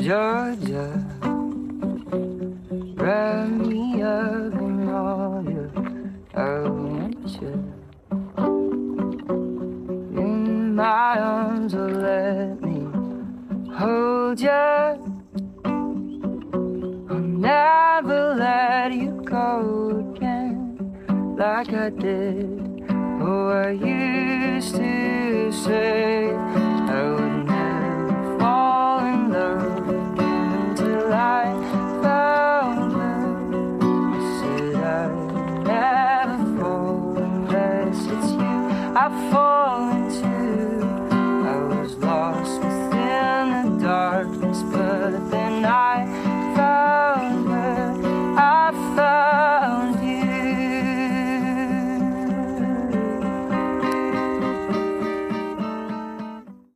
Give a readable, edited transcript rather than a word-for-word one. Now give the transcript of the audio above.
Georgia, wrap me up in all your adventure. In my arms, or let me hold you. I'll never let you go again like I did. Oh, I used to say I would never fall in love again till I found her. I said I'd never fall unless it's you I fall into. I was lost within the darkness, but then I